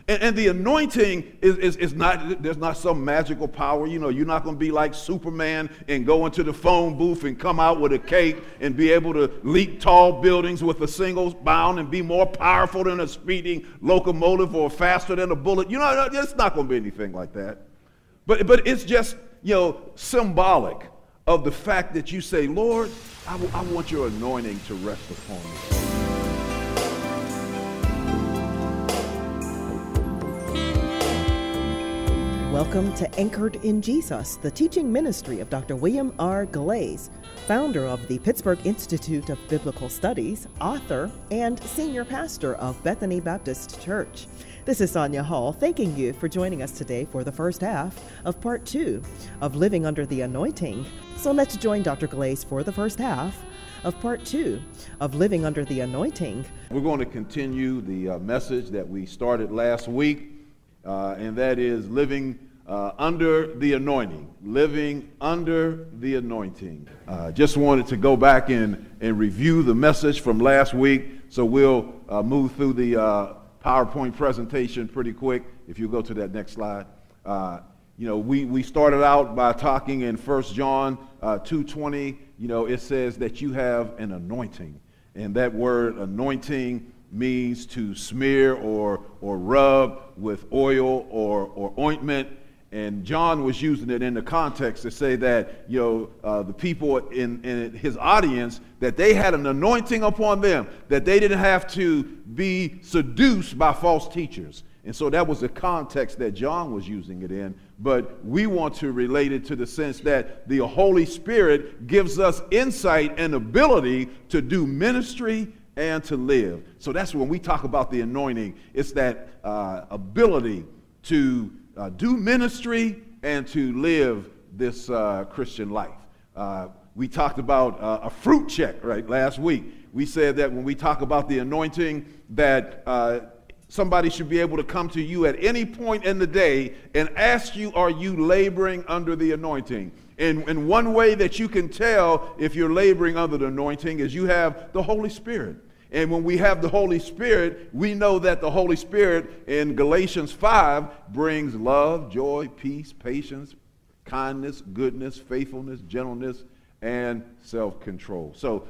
And the anointing is not, there's not some magical power. You know, you're not going to be like Superman and go into the phone booth and come out with a cape and be able to leap tall buildings with a single bound and be more powerful than a speeding locomotive or faster than a bullet. You know, it's not going to be anything like that. But it's just, you know, symbolic of the fact that you say, Lord, I want your anointing to rest upon me. Welcome to Anchored in Jesus, the teaching ministry of Dr. William R. Glaze, founder of the Pittsburgh Institute of Biblical Studies, author, and senior pastor of Bethany Baptist Church. This is Sonia Hall, thanking you for joining us today for the first half of part 2 of Living Under the Anointing. So let's join Dr. Glaze for the first half of part 2 of Living Under the Anointing. We're going to continue the message that we started last week, and that is living under the anointing. Living under the anointing. Just wanted to go back and review the message from last week, so we'll move through the PowerPoint presentation pretty quick. If you go to that next slide. You know, we started out by talking in 1 John 2:20. You know, it says that you have an anointing, and that word anointing means to smear or rub with oil or ointment. And John was using it in the context to say that, you know, the people in his audience, that they had an anointing upon them, that they didn't have to be seduced by false teachers. And so that was the context that John was using it in. But we want to relate it to the sense that the Holy Spirit gives us insight and ability to do ministry and to live. So that's when we talk about the anointing. It's that ability to do ministry and to live this Christian life. We talked about a fruit check, right, last week. We said that when we talk about the anointing, that somebody should be able to come to you at any point in the day and ask you, are you laboring under the anointing? And one way that you can tell if you're laboring under the anointing is you have the Holy Spirit. And when we have the Holy Spirit, we know that the Holy Spirit in Galatians 5 brings love, joy, peace, patience, kindness, goodness, faithfulness, gentleness, and self-control. So,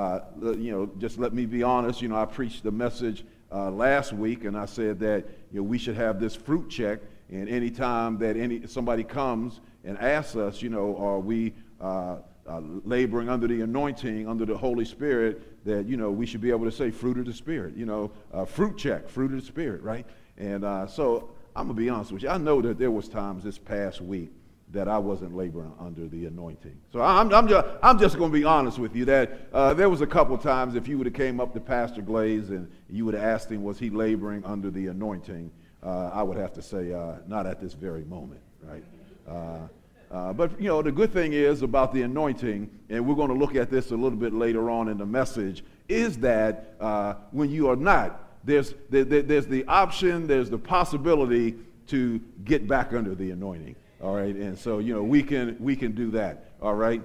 you know, just let me be honest. You know, I preached the message last week, and I said that, you know, we should have this fruit check. And any time that somebody comes and asks us, you know, are we laboring under the anointing, under the Holy Spirit, that, you know, we should be able to say fruit of the Spirit, you know, fruit check, fruit of the Spirit, right? And so I'm going to be honest with you. I know that there was times this past week that I wasn't laboring under the anointing. So I'm just going to be honest with you that there was a couple times if you would have came up to Pastor Glaze and you would have asked him, was he laboring under the anointing? I would have to say, not at this very moment, right? But, you know, the good thing is about the anointing, and we're going to look at this a little bit later on in the message, is that when you are not, there's the option, there's the possibility to get back under the anointing, all right? And so, you know, we can do that, all right?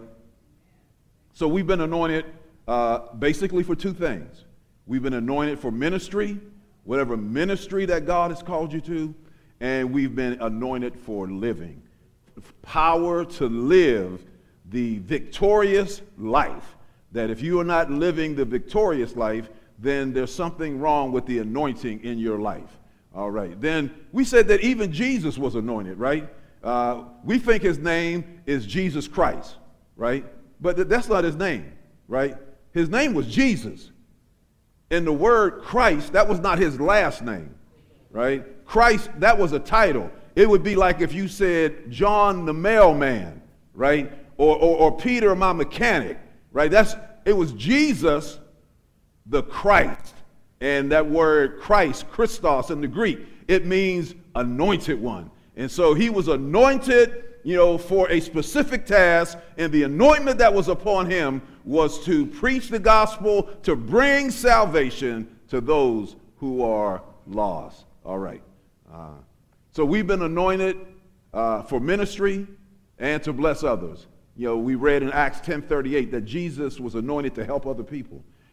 So we've been anointed basically for two things. We've been anointed for ministry, whatever ministry that God has called you to, and we've been anointed for living. Power to live the victorious life. That if you are not living the victorious life, then there's something wrong with the anointing in your life. All right. Then we said that even Jesus was anointed, right? We think his name is Jesus Christ, right? But that's not his name, right? His name was Jesus. And the word Christ, that was not his last name, right? Christ, that was a title. It would be like if you said John the mailman, right? Or Peter my mechanic, right? It was Jesus the Christ. And that word Christ, Christos in the Greek, it means anointed one. And so he was anointed, you know, for a specific task, and the anointment that was upon him was to preach the gospel, to bring salvation to those who are lost. All right. So we've been anointed for ministry and to bless others. You know, we read in Acts 10:38 that Jesus was anointed to help other people.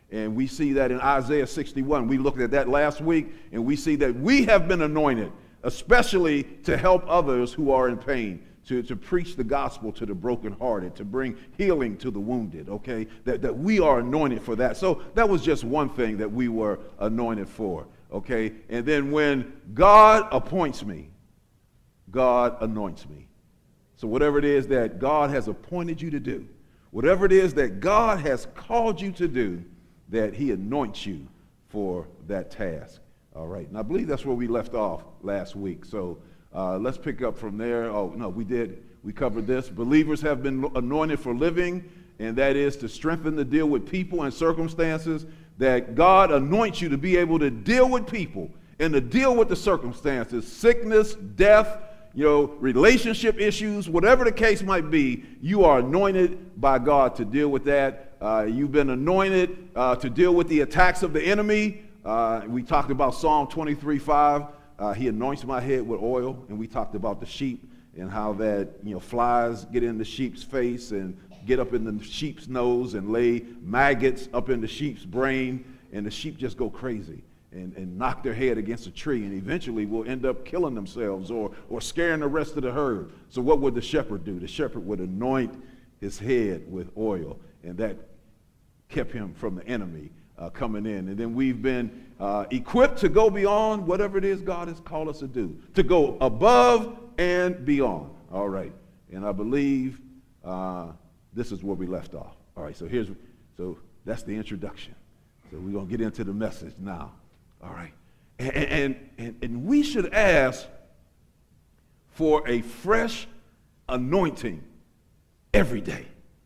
And we see that in Isaiah 61. We looked at that last week, and we see that we have been anointed, especially to help others who are in pain, to preach the gospel to the brokenhearted, to bring healing to the wounded, okay? That we are anointed for that. So that was just one thing that we were anointed for, okay? And then when God appoints me, God anoints me. So whatever it is that God has appointed you to do, whatever it is that God has called you to do, that he anoints you for that task. All right, and I believe that's where we left off last week. So let's pick up from there. Oh, no, we covered this. Believers have been anointed for living, and that is to strengthen the deal with people and circumstances, that God anoints you to be able to deal with people and to deal with the circumstances, sickness, death, relationship issues, whatever the case might be. You are anointed by God to deal with that. You've been anointed to deal with the attacks of the enemy. We talked about Psalm 23:5. He anoints my head with oil, and we talked about the sheep and how that flies get in the sheep's face and get up in the sheep's nose and lay maggots up in the sheep's brain, and the sheep just go crazy and knock their head against a tree, and eventually will end up killing themselves or scaring the rest of the herd. So what would the shepherd do? The shepherd would anoint his head with oil, and that kept him from the enemy coming in. And then we've been equipped to go beyond whatever it is God has called us to do, to go above and beyond. All right, and I believe this is where we left off. All right, so that's the introduction. So we're going to get into the message now. All right, and we should ask for a fresh anointing every day.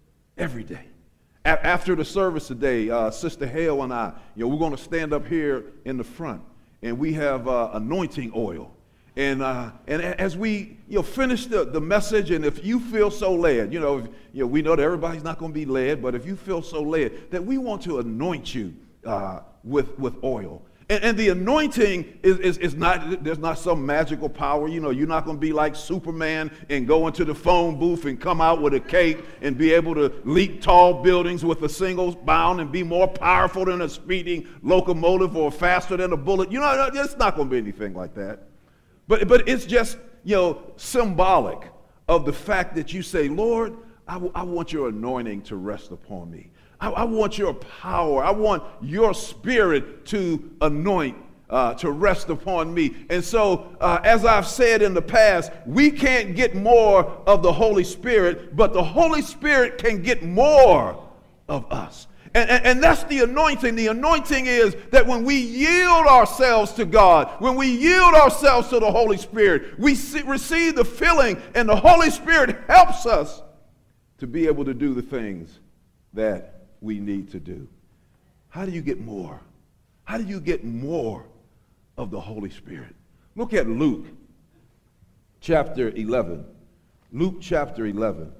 After the service today, Sister Hale and I, we're going to stand up here in the front, and we have anointing oil. And as we finish the message, and if you feel so led, we know that everybody's not going to be led, but if you feel so led, that we want to anoint you with oil. And the anointing is not, there's not some magical power. You're not going to be like Superman and go into the phone booth and come out with a cape and be able to leap tall buildings with a single bound and be more powerful than a speeding locomotive or faster than a bullet. It's not going to be anything like that. But it's just, symbolic of the fact that you say, Lord, I want your anointing to rest upon me. I want your power. I want your spirit to anoint, to rest upon me. And so, as I've said in the past, we can't get more of the Holy Spirit, but the Holy Spirit can get more of us. And that's the anointing. The anointing is that when we yield ourselves to God, when we yield ourselves to the Holy Spirit, we receive the filling, and the Holy Spirit helps us to be able to do the things that we need to do. How do you get more? How do you get more of the Holy Spirit? Look at Luke chapter 11. Luke chapter 11.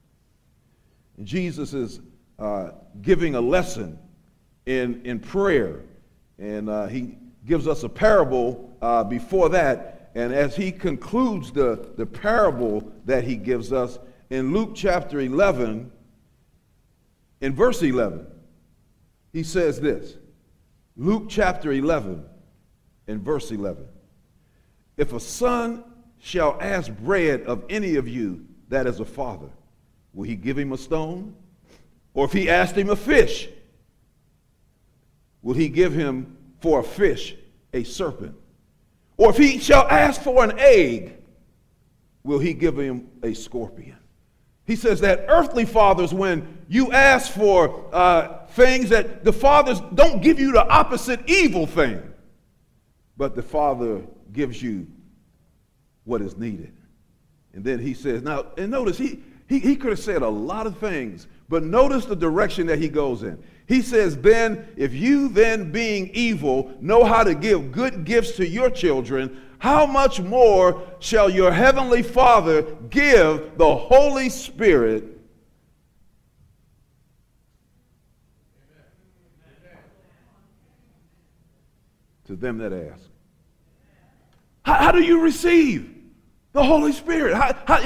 And Jesus is giving a lesson in prayer. And he gives us a parable before that. And as he concludes the parable that he gives us in Luke chapter 11, in verse 11, he says this. Luke chapter 11, in verse 11. If a son shall ask bread of any of you that is a father, will he give him a stone? Or if he asked him a fish, will he give him for a fish a serpent? Or if he shall ask for an egg, will he give him a scorpion? He says that earthly fathers, when you ask for things, that the fathers don't give you the opposite evil thing, but the Father gives you what is needed. And then he says, now, and notice, he could have said a lot of things, but notice the direction that he goes in. He says, then, if you then being evil know how to give good gifts to your children, how much more shall your heavenly Father give the Holy Spirit to them that ask? How do you receive the Holy Spirit?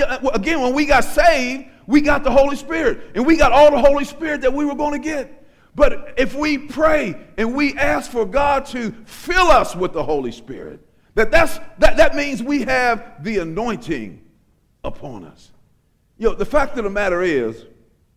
Again, when we got saved, we got the Holy Spirit. And we got all the Holy Spirit that we were going to get. But if we pray and we ask for God to fill us with the Holy Spirit, that means we have the anointing upon us. The fact of the matter is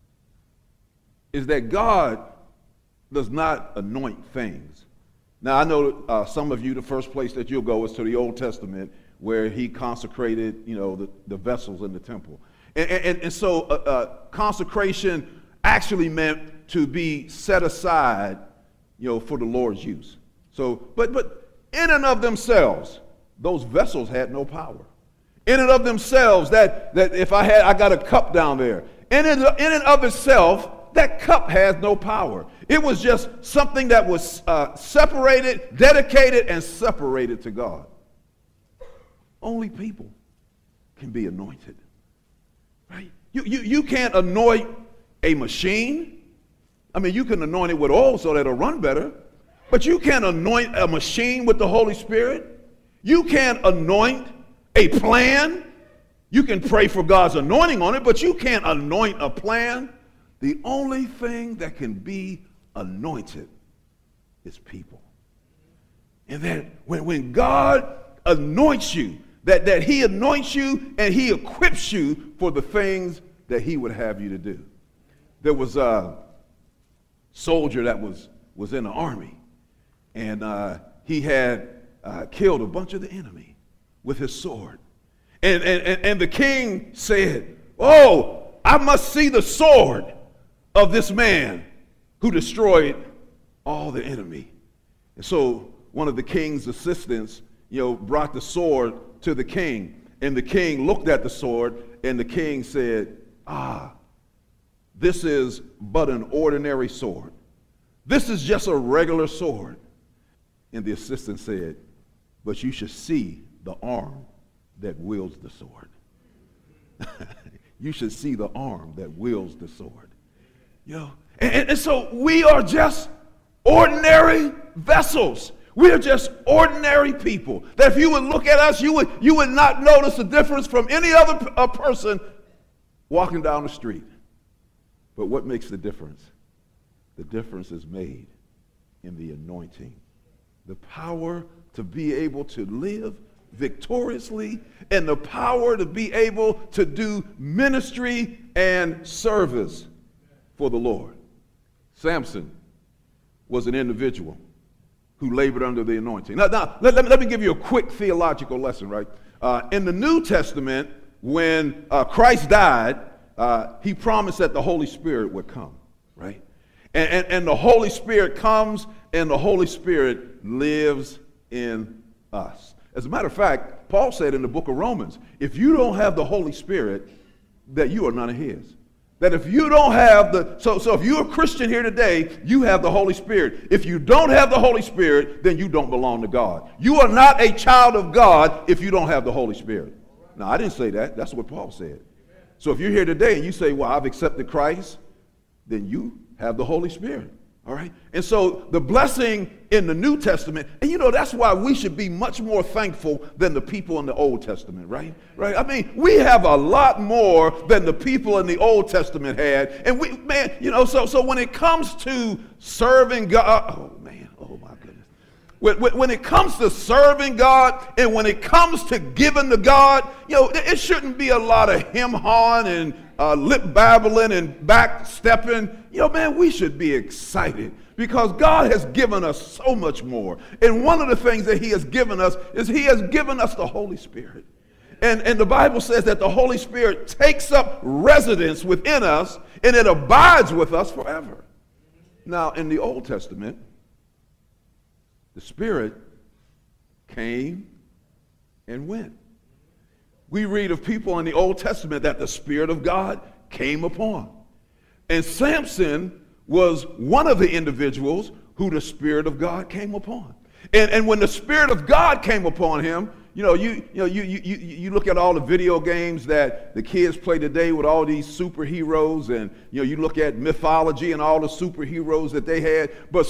that God does not anoint things. Now, I know some of you, the first place that you'll go is to the Old Testament, where he consecrated, the vessels in the temple. And so consecration actually meant to be set aside, for the Lord's use. So, but in and of themselves, those vessels had no power. In and of themselves, that if I got a cup down there, in and of itself, that cup has no power. It was just something that was separated, dedicated, and separated to God. Only people can be anointed, right? You can't anoint a machine. I mean, you can anoint it with oil so that it'll run better, but you can't anoint a machine with the Holy Spirit. You can't anoint a plan. You can pray for God's anointing on it, but you can't anoint a plan. The only thing that can be anointed is people. And that when God anoints you, that he anoints you and he equips you for the things that he would have you to do. There was a soldier that was in the army, and he had killed a bunch of the enemy with his sword. And the king said, "Oh, I must see the sword of this man who destroyed all the enemy." And so one of the king's assistants, brought the sword to the king. And the king looked at the sword, and the king said, "This is but an ordinary sword. This is just a regular sword." And the assistant said, "But you should see the arm that wields the sword." You should see the arm that wields the sword. And so we are just ordinary vessels. We are just ordinary people. That if you would look at us, you would not notice the difference from any other person walking down the street. But what makes the difference? The difference is made in the anointing. The power to be able to live victoriously, and the power to be able to do ministry and service for the Lord. Samson was an individual who labored under the anointing. Now let me give you a quick theological lesson, right? In the New Testament, when Christ died, he promised that the Holy Spirit would come, right? And the Holy Spirit comes, and the Holy Spirit lives in us. As a matter of fact, Paul said in the book of Romans, if you don't have the Holy Spirit, that you are none of his. That if you don't have so if you're a Christian here today, you have the Holy Spirit. If you don't have the Holy Spirit, then you don't belong to God. You are not a child of God if you don't have the Holy Spirit. Now, I didn't say that. That's what Paul said. So if you're here today and you say, well, I've accepted Christ, then you have the Holy Spirit. All right? And so the blessing in the New Testament, and that's why we should be much more thankful than the people in the Old Testament, right? Right? I mean, we have a lot more than the people in the Old Testament had. And so when it comes to serving God, oh my goodness. When it comes to serving God and when it comes to giving to God, it shouldn't be a lot of hem-hawing and lip babbling and backstepping. We should be excited because God has given us so much more. And one of the things that he has given us is he has given us the Holy Spirit. And the Bible says that the Holy Spirit takes up residence within us and it abides with us forever. Now, in the Old Testament, the Spirit came and went. We read of people in the Old Testament that the Spirit of God came upon. And Samson was one of the individuals who the Spirit of God came upon. And when the Spirit of God came upon him, you look at all the video games that the kids play today with all these superheroes, and you look at mythology and all the superheroes that they had. But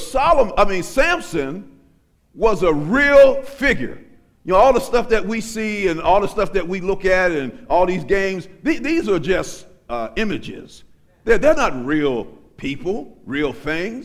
Samson was a real figure. All the stuff that we see and all the stuff that we look at and all these games, these are just images. They're not real people, real things.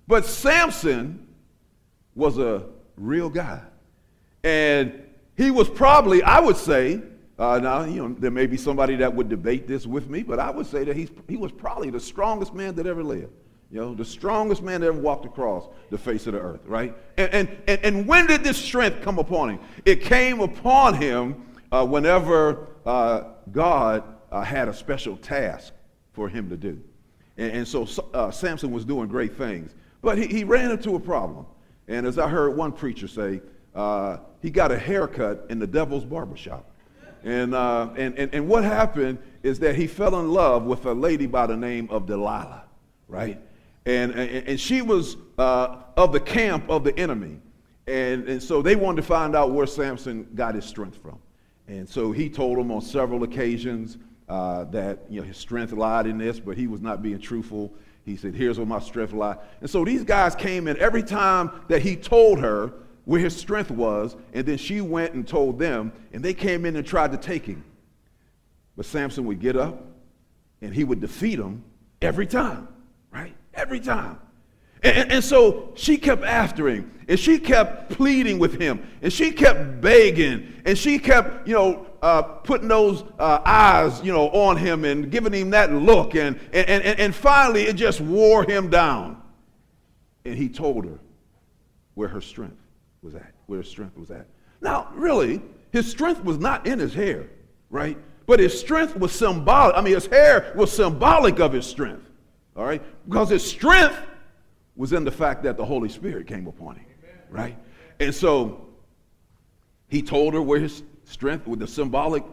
But Samson was a real guy. And he was probably, I would say, now, there may be somebody that would debate this with me, but I would say that he was probably the strongest man that ever lived. The strongest man that ever walked across the face of the earth, right? And when did this strength come upon him? It came upon him whenever God had a special task for him to do. And so Samson was doing great things. But he ran into a problem. And as I heard one preacher say, he got a haircut in the devil's barbershop. And what happened is that he fell in love with a lady by the name of Delilah, right? And she was of the camp of the enemy. And so they wanted to find out where Samson got his strength from. And so he told them on several occasions that his strength lied in this, but he was not being truthful. He said, here's where my strength lies. And so these guys came in every time that he told her where his strength was, and then she went and told them, and they came in and tried to take him. But Samson would get up, and he would defeat them every time, right? Every time. And so she kept after him, and she kept pleading with him, and she kept begging, and she kept, putting those eyes, on him and giving him that look, and finally it just wore him down. And he told her where her strength was at, where his strength was at. Now, really, his strength was not in his hair, right? But his strength was symbolic. I mean, his hair was symbolic of his strength, all right? Because his strength was in the fact that the Holy Spirit came upon him, right? And so he told her where his strength, where the symbolic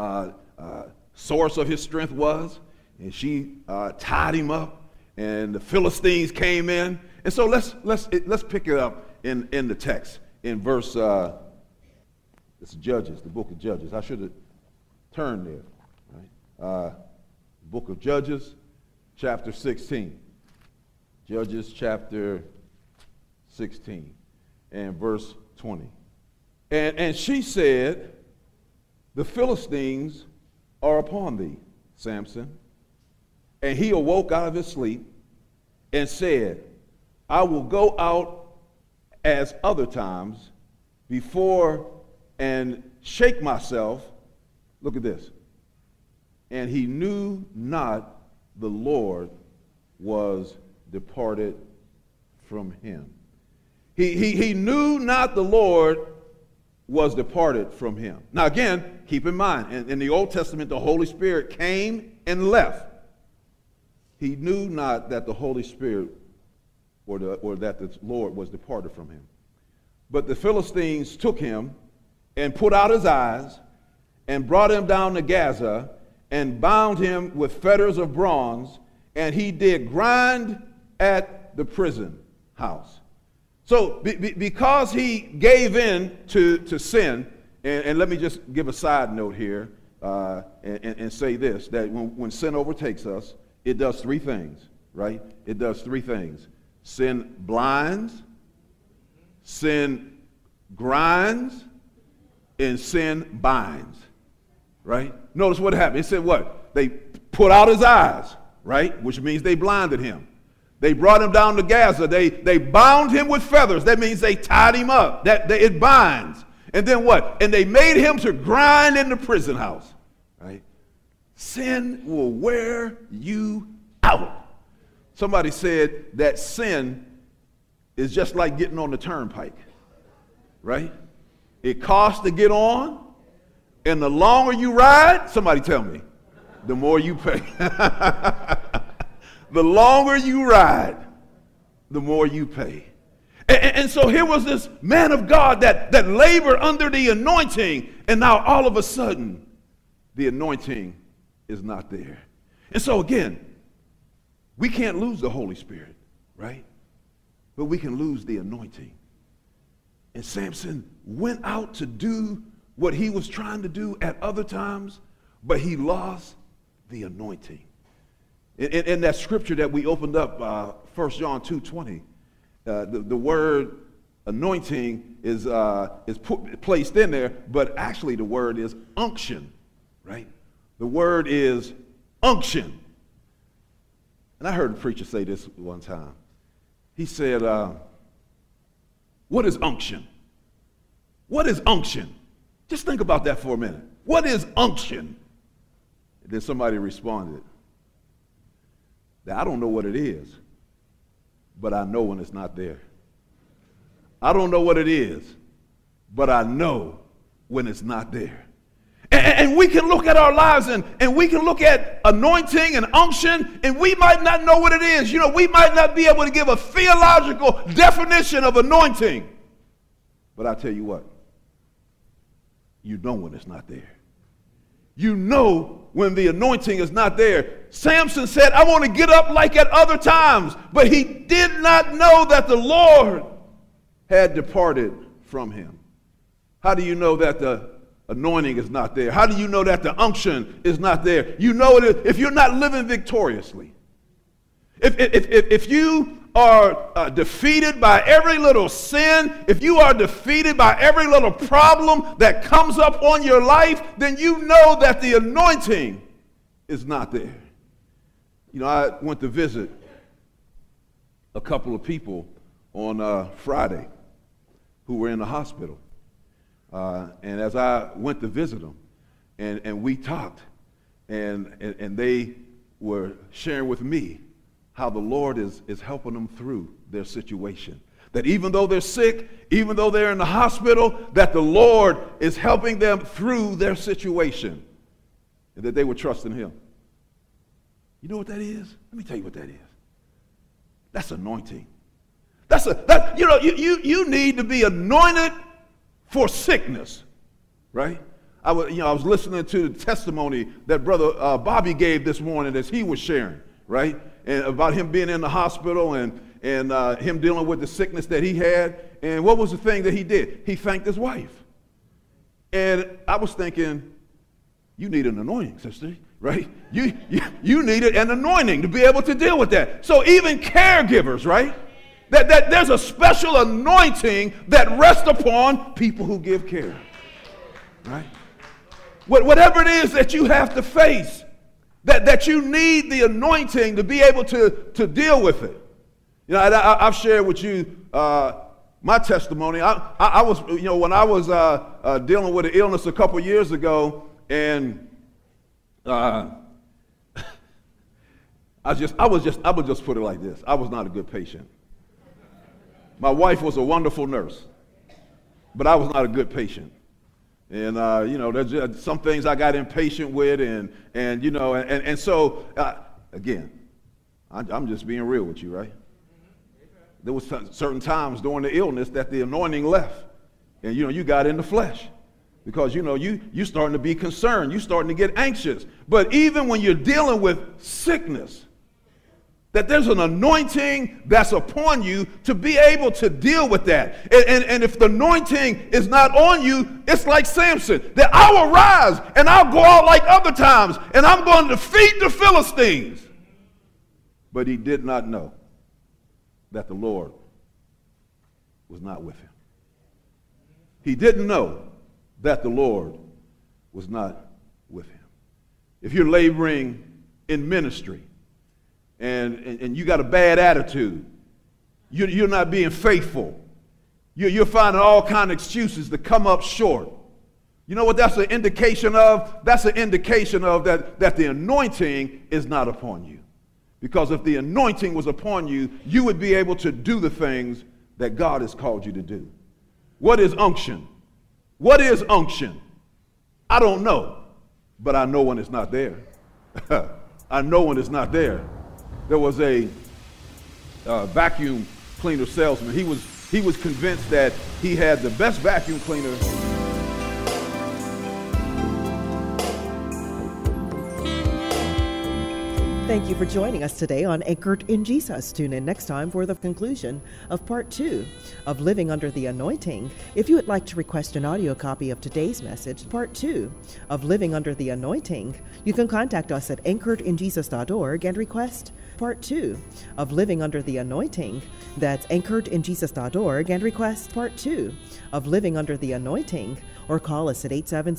source of his strength was, and she tied him up, and the Philistines came in. And so let's pick it up in the text in verse. It's Judges, the book of Judges. I should have turned there, right? Book of Judges, chapter 16. Judges chapter 16 and verse 20. And she said, the Philistines are upon thee, Samson. And he awoke out of his sleep and said, I will go out as other times before and shake myself. Look at this. And he knew not the Lord was departed from him. He knew not the Lord was departed from him. Now again, keep in mind, in the Old Testament, the Holy Spirit came and left. He knew not that the Holy Spirit or that the Lord was departed from him. But the Philistines took him and put out his eyes and brought him down to Gaza and bound him with fetters of bronze, and he did grind at the prison house. So because he gave in to sin, and let me just give a side note here and say this, that when sin overtakes us, it does three things, right? It does three things. Sin blinds, sin grinds, and sin binds, right? Notice what happened. It said what? They put out his eyes, right? Which means they blinded him. They brought him down to Gaza. They bound him with feathers. That means they tied him up. It binds. And then what? And they made him to grind in the prison house, right? Sin will wear you out. Somebody said that sin is just like getting on the turnpike, right? It costs to get on, and the longer you ride, somebody tell me, the more you pay. The longer you ride, the more you pay. And so here was this man of God that labored under the anointing, and now all of a sudden, the anointing is not there. And so again, we can't lose the Holy Spirit, right? But we can lose the anointing. And Samson went out to do what he was trying to do at other times, but he lost the anointing. In that scripture that we opened up, 1 John 2:20, the word anointing is placed in there, but actually the word is unction, right? The word is unction. And I heard a preacher say this one time. He said, what is unction? What is unction? Just think about that for a minute. What is unction? And then somebody responded, that I don't know what it is, but I know when it's not there. I don't know what it is, but I know when it's not there. And we can look at our lives and we can look at anointing and unction, and we might not know what it is. You know, we might not be able to give a theological definition of anointing. But I tell you what, you know when it's not there. You know when the anointing is not there. Samson said, I want to get up like at other times. But he did not know that the Lord had departed from him. How do you know that the anointing is not there? How do you know that the unction is not there? You know it if you're not living victoriously. If you are defeated by every little sin, if you are defeated by every little problem that comes up on your life, then you know that the anointing is not there. You know, I went to visit a couple of people on Friday who were in the hospital. And as I went to visit them, and we talked, and they were sharing with me how the Lord is helping them through their situation. That even though they're sick, even though they're in the hospital, that the Lord is helping them through their situation. And that they were trusting him. You know what that is? Let me tell you what that is. That's anointing. You need to be anointed for sickness, right? I was listening to the testimony that Brother Bobby gave this morning as he was sharing, right? And about him being in the hospital and him dealing with the sickness that he had. And what was the thing that he did? He thanked his wife. And I was thinking, you need an anointing, sister, right? You needed an anointing to be able to deal with that. So even caregivers, right? That there's a special anointing that rests upon people who give care, right? Whatever it is that you have to face, that you need the anointing to be able to deal with it. You know, I've shared with you my testimony. I was, you know, when I was dealing with an illness a couple years ago, and I would just put it like this: I was not a good patient. My wife was a wonderful nurse, but I was not a good patient. And, you know, there's just some things I got impatient with, and you know, and so, again, I'm just being real with you, right? There was certain times during the illness that the anointing left, and, you know, you got in the flesh because, you know, you starting to be concerned. You starting to get anxious. But even when you're dealing with sickness, that there's an anointing that's upon you to be able to deal with that. And if the anointing is not on you, it's like Samson, that I will rise and I'll go out like other times and I'm going to defeat the Philistines. But he did not know that the Lord was not with him. He didn't know that the Lord was not with him. If you're laboring in ministry, and you got a bad attitude, you're not being faithful, you're finding all kinds of excuses to come up short. You know what that's an indication of? That's an indication of that the anointing is not upon you. Because if the anointing was upon you, you would be able to do the things that God has called you to do. What is unction? What is unction? I don't know, but I know when it's not there. I know when it's not there. There was a vacuum cleaner salesman. He was convinced that he had the best vacuum cleaner. Thank you for joining us today on Anchored in Jesus. Tune in next time for the conclusion of part 2 of Living Under the Anointing. If you would like to request an audio copy of today's message, part 2 of Living Under the Anointing, you can contact us at anchoredinjesus.org and request part 2 of Living Under the Anointing. That's anchoredinjesus.org and request part 2 of Living Under the Anointing. or call us at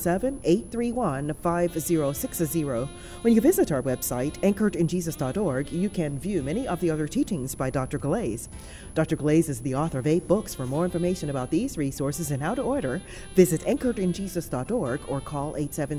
877-831-5060. When you visit our website, anchoredinjesus.org, you can view many of the other teachings by Dr. Galais. Dr. Galais is the author of 8 books. For more information about these resources and how to order, visit anchoredinjesus.org or call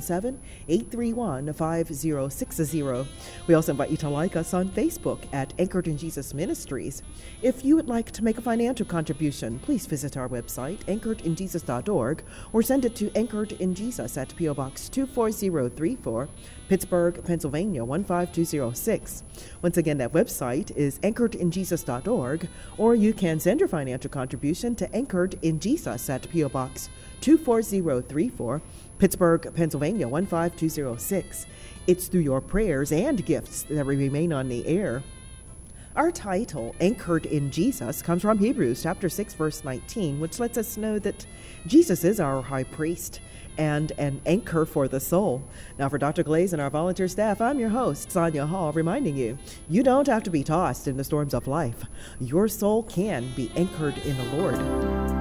877-831-5060. We also invite you to like us on Facebook at Anchored in Jesus Ministries. If you would like to make a financial contribution, please visit our website, anchoredinjesus.org, or send it to Anchored in Jesus at P.O. Box 24034, Pittsburgh, Pennsylvania 15206. Once again, that website is anchoredinjesus.org, or you can send your financial contribution to Anchored in Jesus at P.O. Box 24034, Pittsburgh, Pennsylvania 15206. It's through your prayers and gifts that we remain on the air. Our title, Anchored in Jesus, comes from Hebrews chapter 6, verse 19, which lets us know that Jesus is our high priest and an anchor for the soul. Now, for Dr. Galais and our volunteer staff, I'm your host, Sonia Hall, reminding you, you don't have to be tossed in the storms of life. Your soul can be anchored in the Lord.